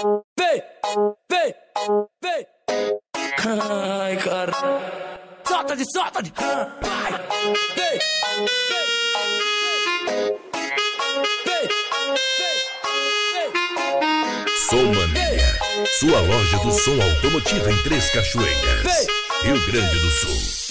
Vem, vem, vem. Ai, cara. Solta-de, solta-de. Vai. Vem, vem. Vem, vem. Som Mania, sua loja do som automotivo em Três Cachoeiras, Rio Grande do Sul.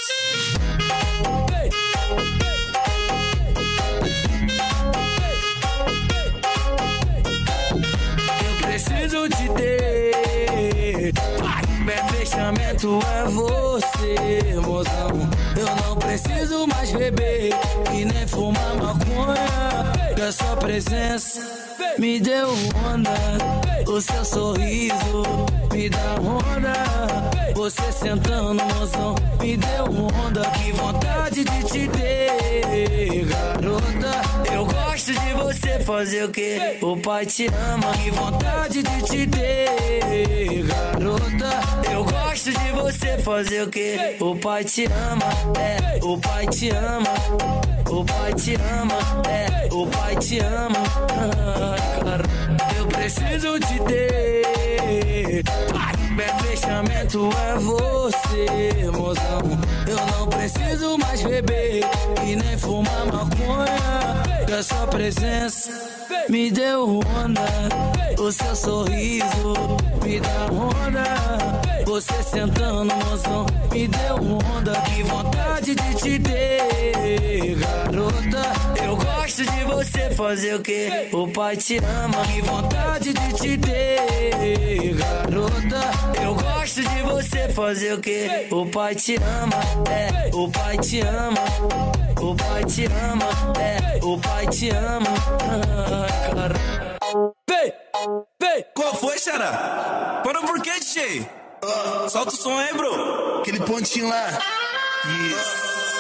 Preciso te ter. Meu fechamento é você, mozão. Eu não preciso mais beber e nem fumar maconha. Que a sua presença me deu onda. O seu sorriso me dá onda. Você sentando, mozão, me deu onda. Que vontade de te ter, garota. Eu gosto de você, fazer o quê? O pai te ama. Que vontade de te ter, garota. Eu gosto de você, fazer o quê? O pai te ama, o pai te ama. O pai te ama, o pai te ama. Cara, eu preciso te ter. Meu fechamento é você, mozão. Eu não preciso mais beber e nem fumar maconha. Que a sua presença me deu onda. O seu sorriso me dá onda. Você sentando, mozão, me deu onda. Que vontade de te ter, garota. Eu gosto de você, fazer o quê? O pai te ama. Que vontade de te ter, garota. Eu gosto de você, fazer o quê? O pai te ama, o pai te ama. O pai te ama, o pai te ama. Cara. Vem, vem. Qual foi, Xará? Parou por quê, DJ? Solta o som aí, bro. Aquele pontinho lá. Isso.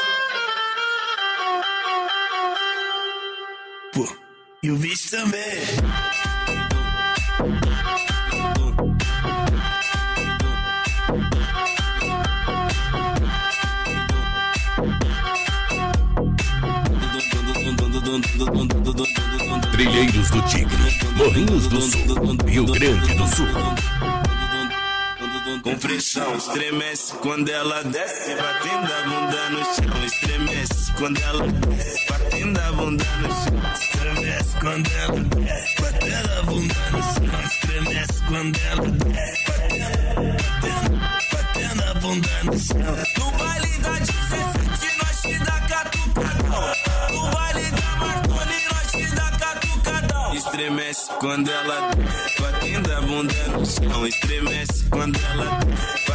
Pô, e o bicho também. Trilheiros do Tigre, Morrinhos do Sul, Rio Grande do Sul. Com pressão, estremece quando ela desce, batendo a bunda no chão. Estremece quando ela desce, batendo a bunda no chão. Estremece quando ela desce, batendo a bunda no chão. Estremece quando ela desce, batendo a bunda no chão. No baile da 17 nós te dá catucadão. No baile da Marconi nós te dá catucadão. Estremece quando ela desce, batendo a bunda no chão. Estremece quando ela desce,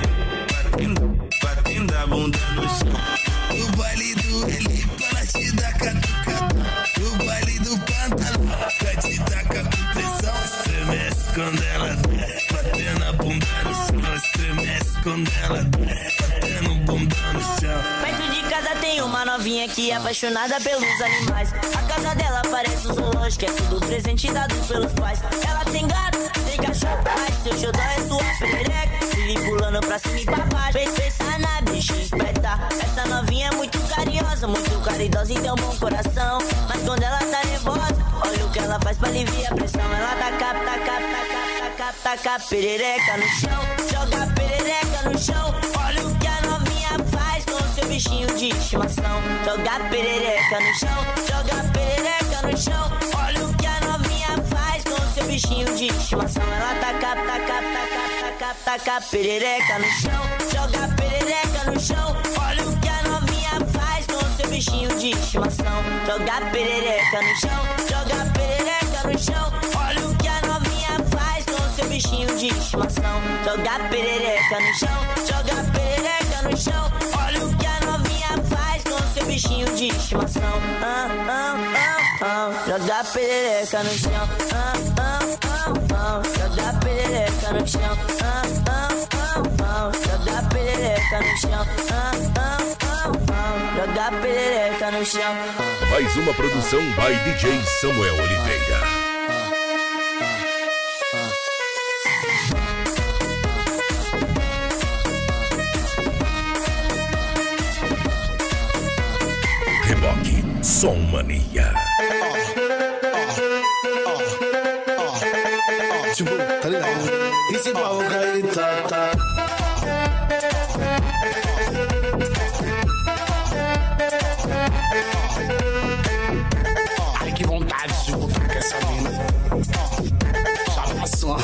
batendo a bunda no chão. No baile do Elipa nós te dá catucadão. No baile do Pantalão nós te dá com pressão. Estremece quando ela desce, batendo a bunda no chão. Estremece quando ela desce, batendo a bunda no chão. Perto de casa tem uma novinha que é apaixonada pelos animais. A casa dela parece um zoológico, é tudo presente dado pelos pais. Ela tem gato, tem cachorro, mas seu xodó é sua perereca. Vive pulando pra cima e pra baixo, pensa na bichinha esperta. Essa novinha é muito carinhosa, muito caridosa e tem um bom coração. Mas quando ela tá nervosa, olha o que ela faz pra aliviar a pressão. Ela taca perereca no chão, joga perereca no chão. Olha o que a novinha faz com seu bichinho de estimação. Joga perereca no chão, joga perereca no chão. Olha o que a novinha faz com seu bichinho de estimação. Ela taca perereca no chão, joga perereca no chão. Olha o que a novinha faz com seu bichinho de estimação. Joga perereca no chão, joga perereca no chão. Olha o que a novinha faz com seu bichinho de estimação. Joga perereca no chão, joga perereca no chão. Olha o que a novinha faz com seu bichinho de estimação. Joga perereca no chão. Joga perereca no chão. Joga perereca no chão. Joga perereca no chão. Mais uma produção by DJ Samuel Oliveira. Reboque Som Mania. Tipo, tá ligado? E se pau cair, tá. Ai, que vontade de botar com essa mina. Chamação.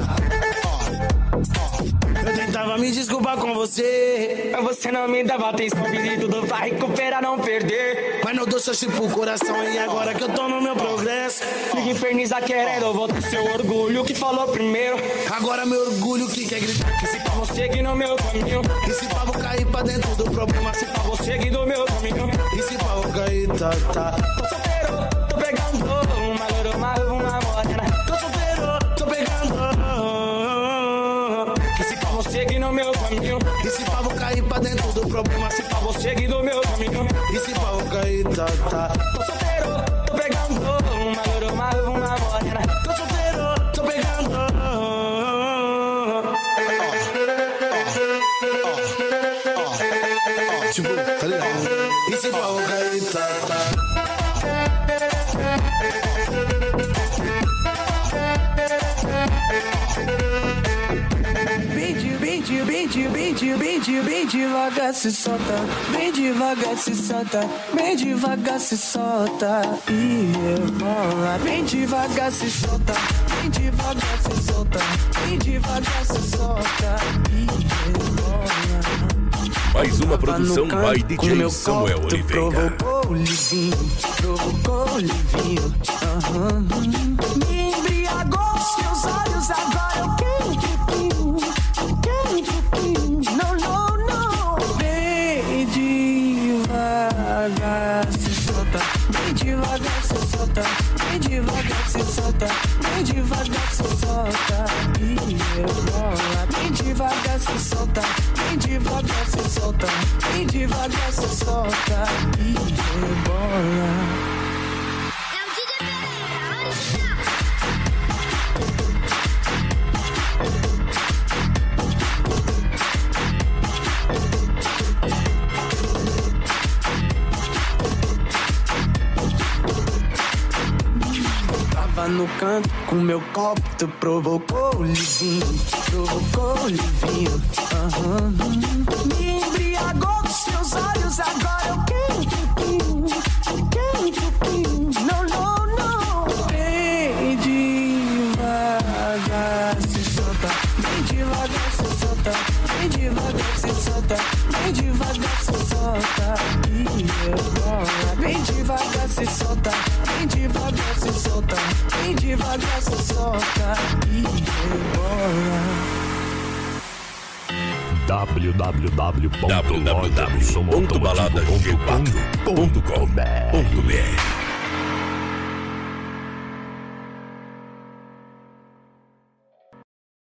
Eu tentava me desculpar com você, mas você não me dava atenção. Fiz tudo pra recuperar, não perder. Mas não dou chance pro coração. E agora que eu tô no meu progresso, fica infernizar querendo voltar seu orgulho que falou primeiro. Agora meu orgulho que quer gritar. Que se pra você seguir no meu caminho. E se pra vou cair pra dentro do problema. Se pra você seguir do meu caminho. E se pra vou cair, tá. Tô solteiro, tô pegando uma loura, uma morena. Tô solteiro, tô pegando. Que se pra você seguir no meu caminho. E se pra vou cair pra dentro do problema. Se pra você seguir do meu caminho. E se pra vou cair, tá. Tô solteiro, tô pegando uma loura, uma morena. Tô solteiro, tô pegando. Tipo, tá ligado? E se pra vou cair, tá. Bem devagar se solta, bem devagar se solta, bem devagar se solta e rebola. Bem devagar se solta, bem devagar se solta, bem devagar se solta e rebola. Mais uma produção by DJ Samuel Oliveira. Provocou o livinho, me embriagou seus olhos, agora eu quero um pouquinho. Não. Bem devagar se solta, bem devagar se solta, bem devagar se solta, bem devagar se solta e rebola. Bem devagar se solta, bem devagar se solta, bem devagar se solta e rebola. No canto com meu copo, tu provocou o livinho, me embriagou com seus olhos, agora eu quero um pouquinho. Não. Bem devagar se solta, bem devagar se solta, bem devagar se solta, bem devagar se solta e rebola. Bem devagar se solta, bem devagar se solta, bem devagar se solta e rebola. www.baladasg4.com.br